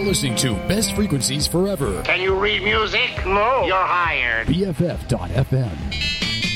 listening to Best Frequencies Forever. Can you read music? No. You're hired. BFF.FM.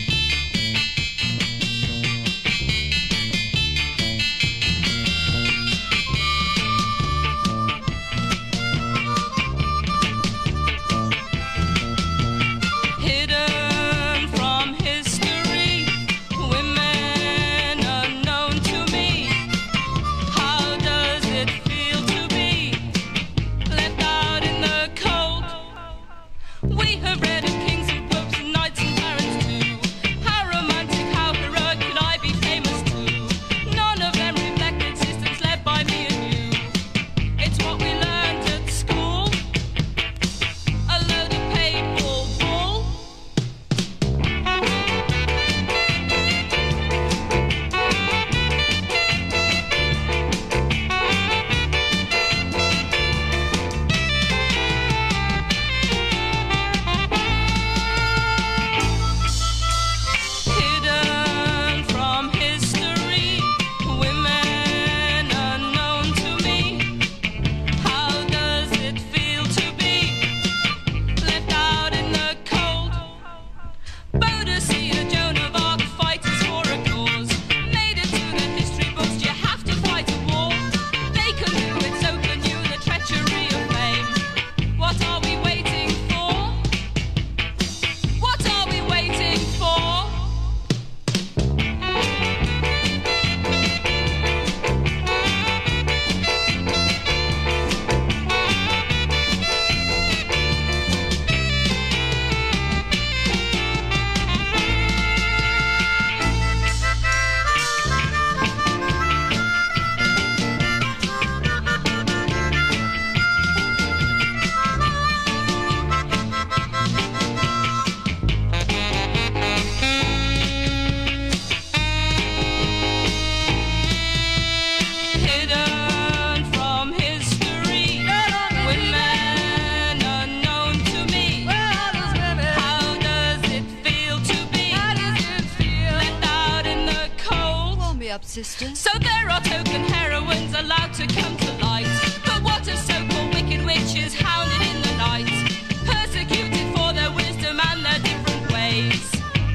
Sister. So there are token heroines allowed to come to light. But what of so-called wicked witches hounded in the night, persecuted for their wisdom and their different ways,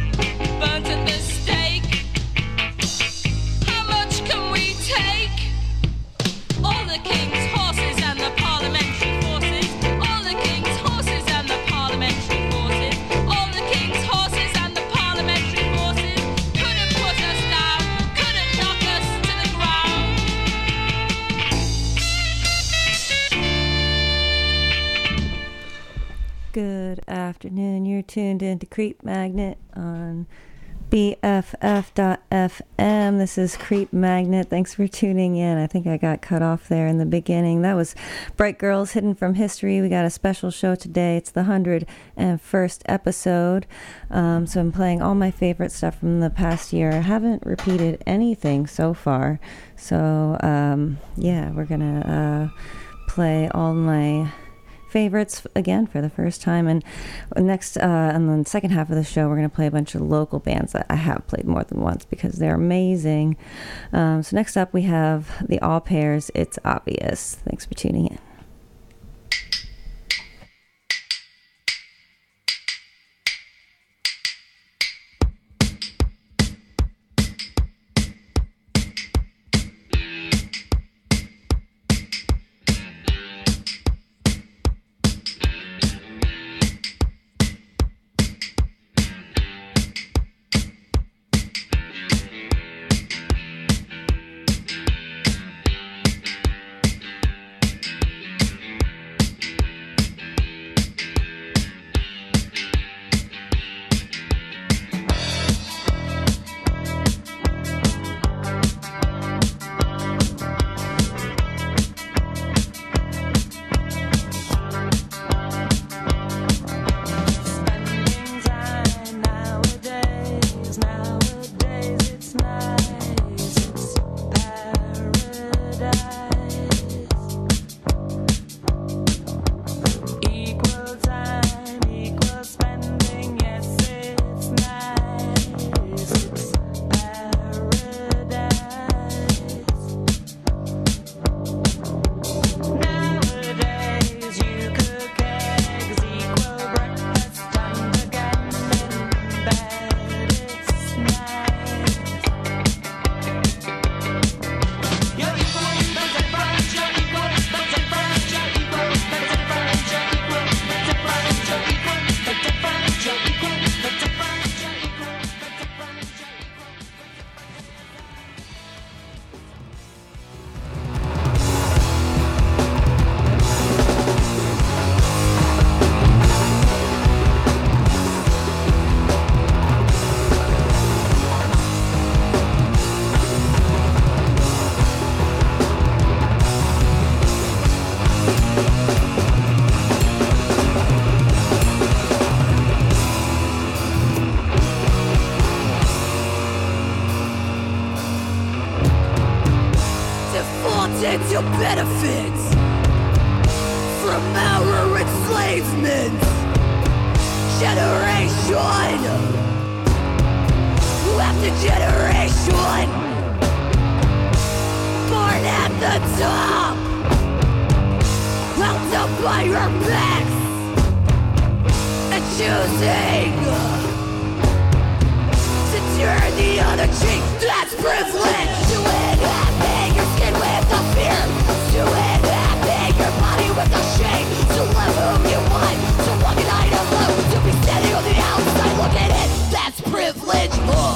burnt at the stake? How much can we take? All the king's horses and the parliamentary forces. All the king's horses and the parliamentary forces. All the king's horses and the parliamentary forces couldn't put us down. Good afternoon. You're tuned into Creep Magnet on BFF.FM. This is Creep Magnet. Thanks for tuning in. I think I got cut off there in the beginning. That was Bright Girls Hidden from History. We got a special show today. It's the 101st episode. So I'm playing all my favorite stuff from the past year. I haven't repeated anything so far. So, yeah, we're going to play all my favorites again for the first time, and next in the second half of the show we're going to play a bunch of local bands that I have played more than once because they're amazing. So next up we have the All Pairs, It's Obvious. Thanks for tuning in. from our enslavement generation after generation, born at the top, held up by our backs, and choosing to turn the other cheek. That's privilege. To inhabit your skin with the fear, to inhabit your body with the shame, to love whom you want, to walk an eye alone, to be standing on the outside looking in. That's privilege.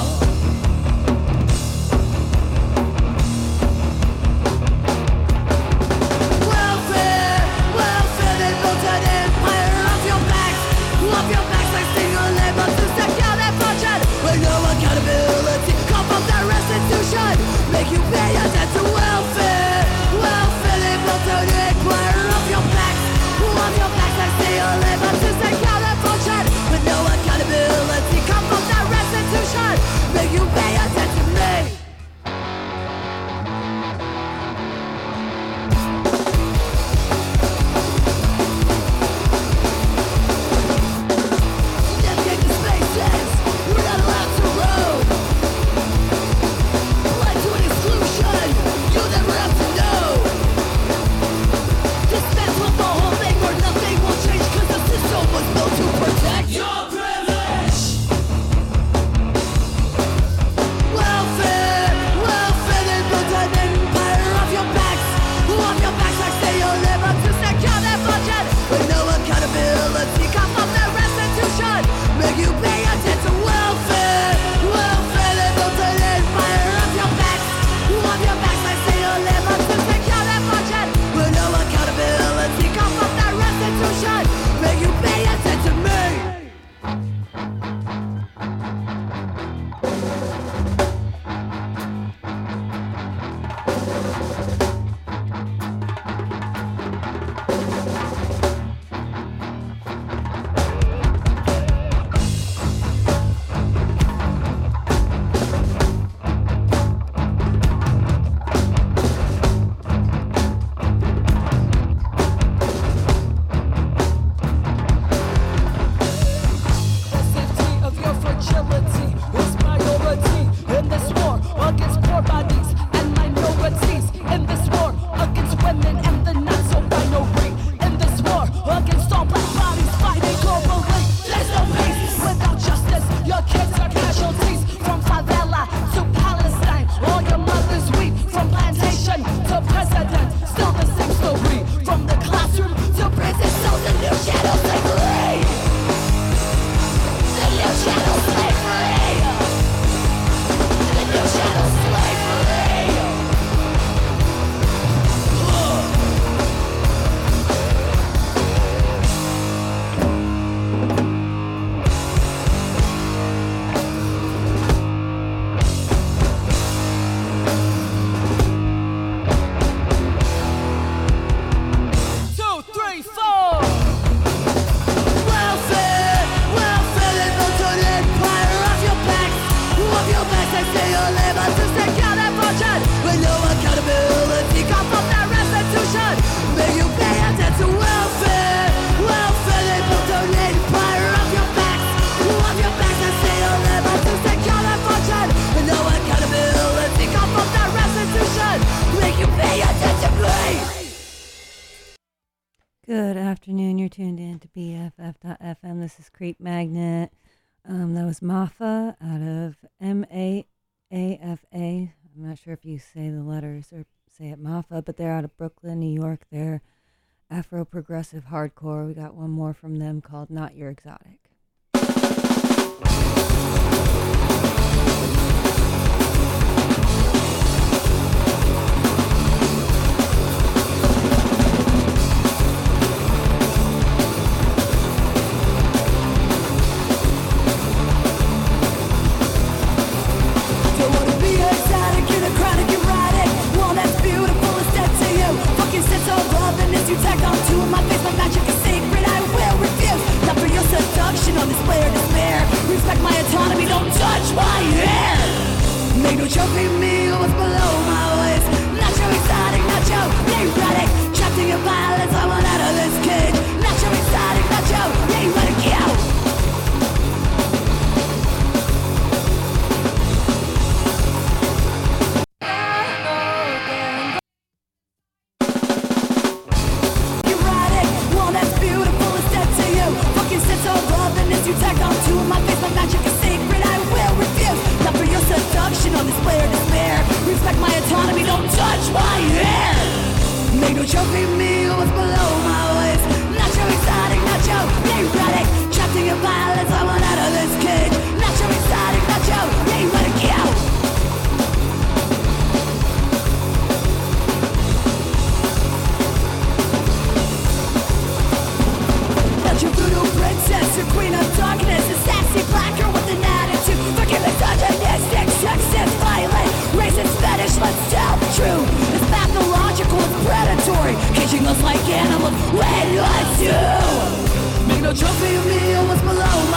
Welfare, they built an empire off your backs like single labor to secure their fortune. With no accountability, come from their restitution. Make you pay attention to welfare, they built an empire off your backs like single labor to secure their fortune. With no accountability, come from their restitution. Make you pay attention to me. Good afternoon. You're tuned in to BFF.FM. This is Creep Magnet. That was Mafa out of Maafa. I'm not sure if you say the letters or say it Mafa, but they're out of Brooklyn, New York. They're Afro-progressive hardcore. We got one more from them called Not Your Exotic. You tagged on to my face, my magic is sacred, I will refuse. Not for your seduction on display or despair. Respect my autonomy, don't touch my hair. Make no trophy me what's below my waist. Not your exotic, not your erratic. Trapped in your violence, I want out of this cage. Make no trophy of me what's below my waist. Nacho exotic, nacho erotic. Trapped in your violence, I want out of this cage. Nacho exotic, nacho erotic, yo. Your voodoo princess, your queen of darkness, a sassy black girl with an attitude. Forgive misogynistic, sexist, violent, racist, fetish. Let's tell the truth. It's pathological, it's predatory, caging us like animals. When was you? Make no trophy of me or what's below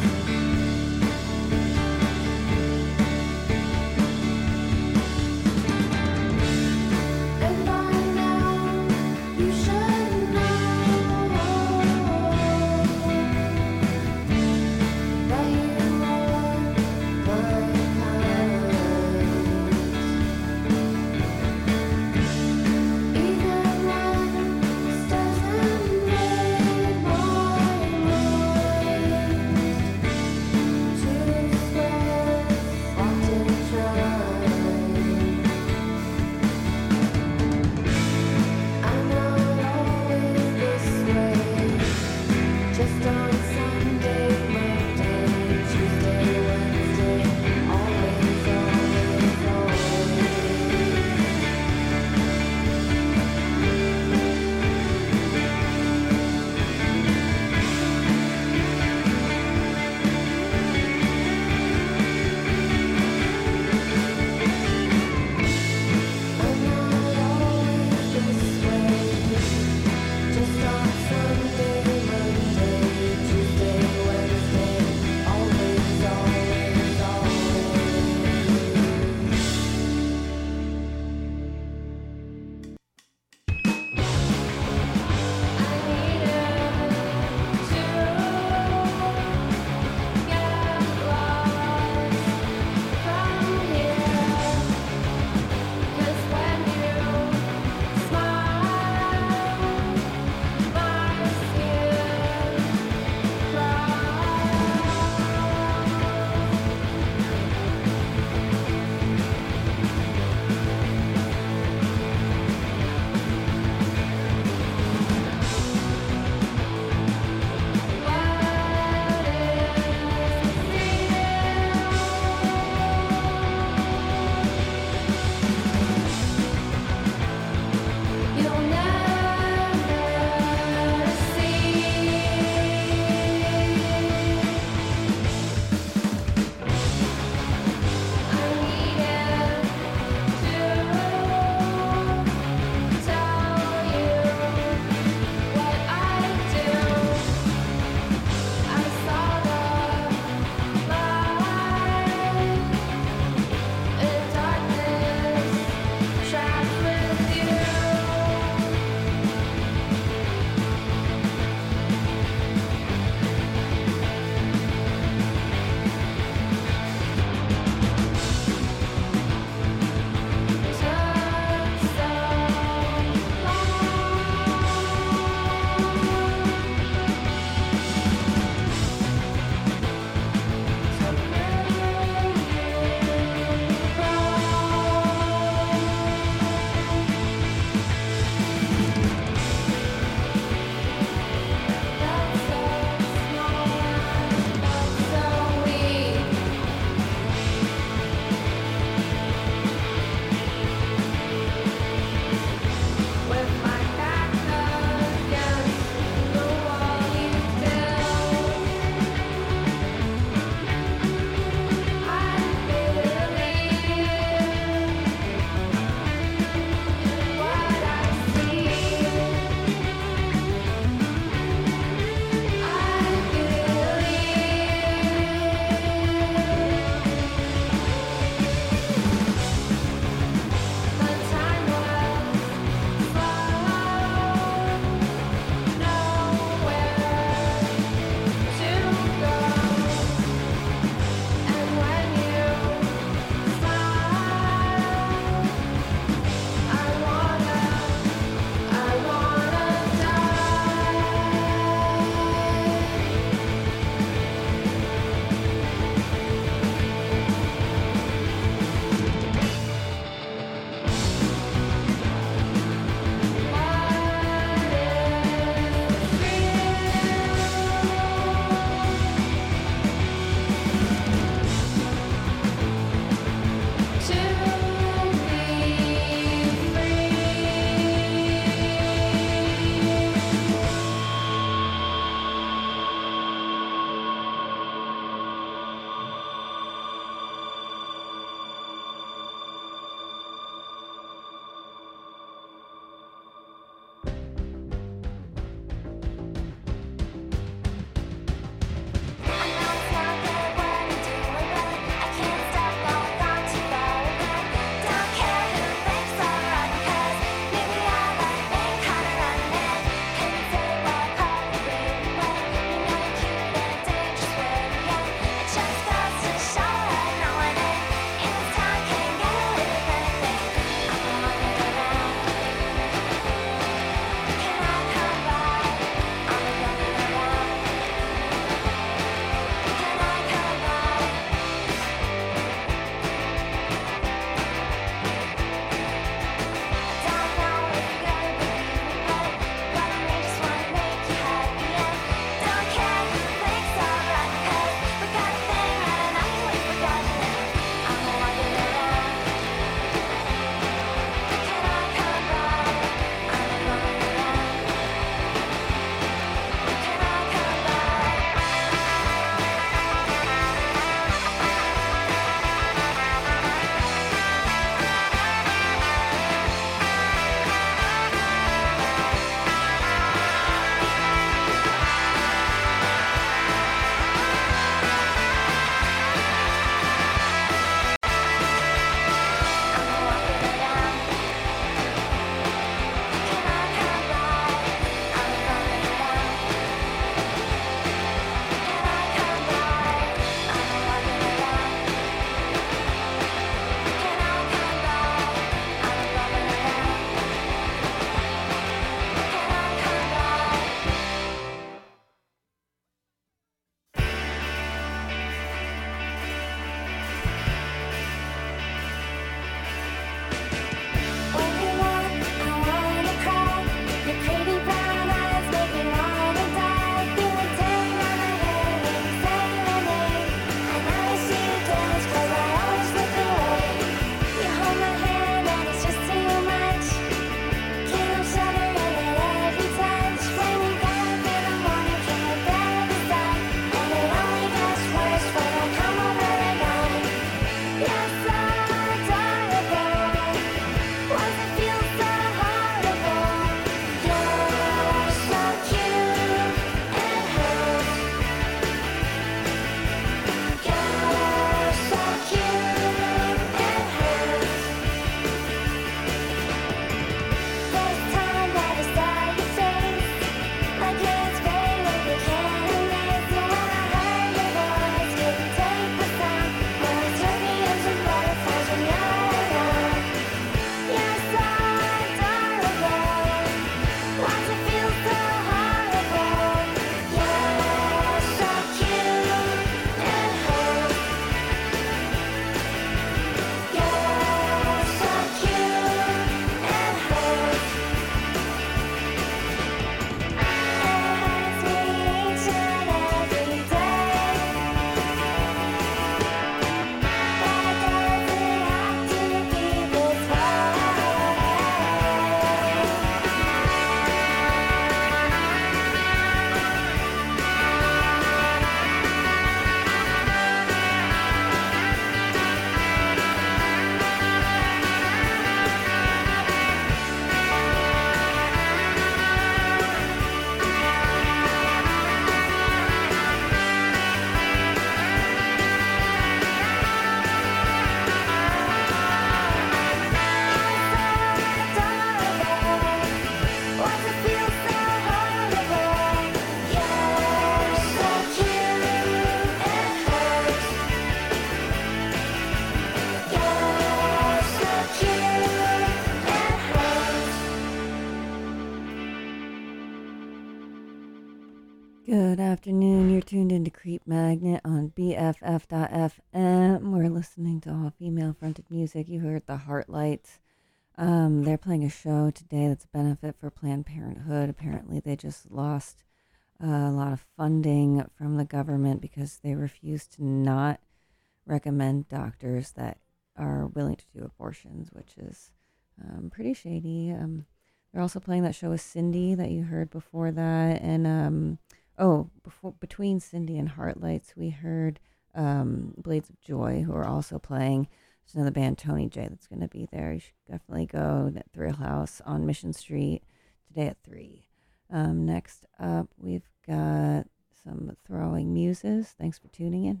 Creep Magnet on BFF.FM. We're listening to all female-fronted music. You heard the Heartlights. They're playing a show today that's a benefit for Planned Parenthood. Apparently, they just lost a lot of funding from the government because they refused to not recommend doctors that are willing to do abortions, which is pretty shady. They're also playing that show with Cindy that you heard before that, and between Cindy and Heartlights, we heard Blades of Joy, who are also playing. There's another band, Tony J, that's going to be there. You should definitely go to Thrill House on Mission Street today at 3. Next up, we've got some Throwing Muses. Thanks for tuning in.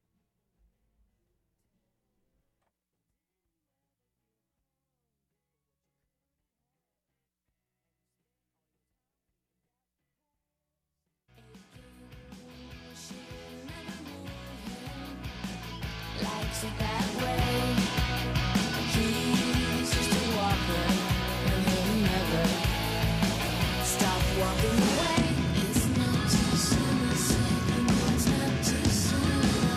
Likes it that way. He's just a walker, and he'll never stop walking away. It's not too soon, I said, it's not too soon.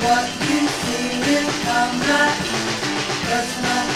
What you see will come back personal.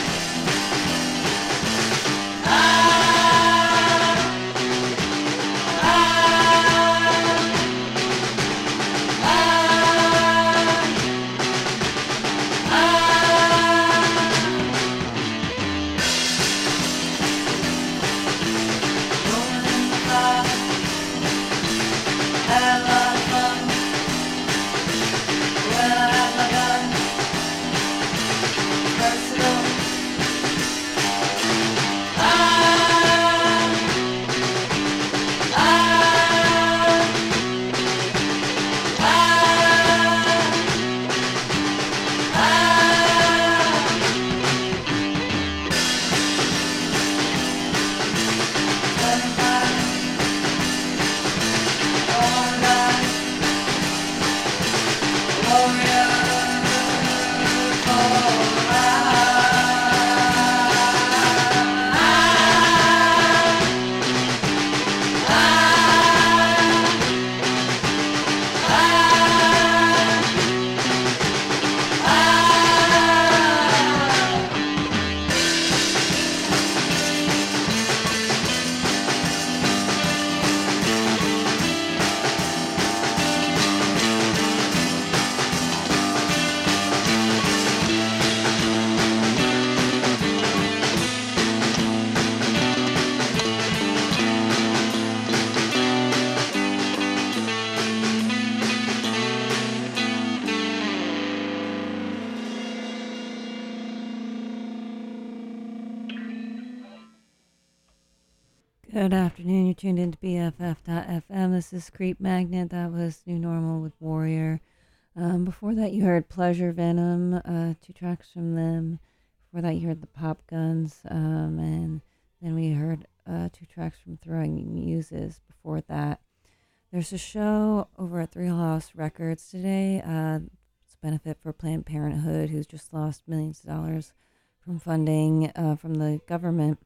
Good afternoon. You're tuned into BFF.FM. This is Creep Magnet. That was New Normal with Warrior. Before that, you heard Pleasure Venom, 2 tracks from them. Before that, you heard the Pop Guns, and then we heard 2 tracks from Throwing Muses. Before that, there's a show over at Three House Records today. It's a benefit for Planned Parenthood, who's just lost millions of dollars from funding from the government.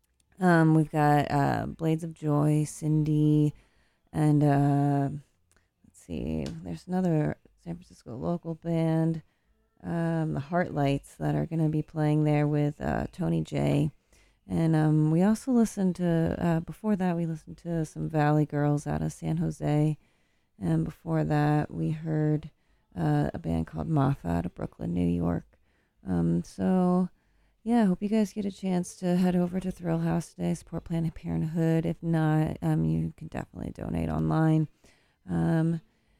We've got Blades of Joy, Cindy, and let's see, there's another San Francisco local band, the Heartlights, that are going to be playing there with Tony J. And we also listened to, before that, we listened to some Valley Girls out of San Jose. And before that, we heard a band called Mafa out of Brooklyn, New York. So... yeah, I hope you guys get a chance to head over to Thrill House today, support Planned Parenthood. If not, you can definitely donate online. And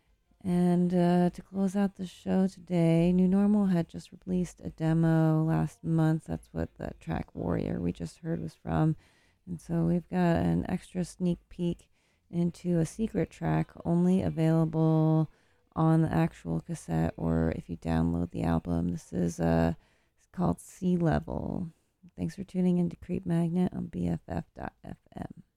to close out the show today, New Normal had just released a demo last month. That's what the track Warrior we just heard was from. And so we've got an extra sneak peek into a secret track only available on the actual cassette or if you download the album. This is called Sea Level. Thanks for tuning in to Creep Magnet on BFF.FM.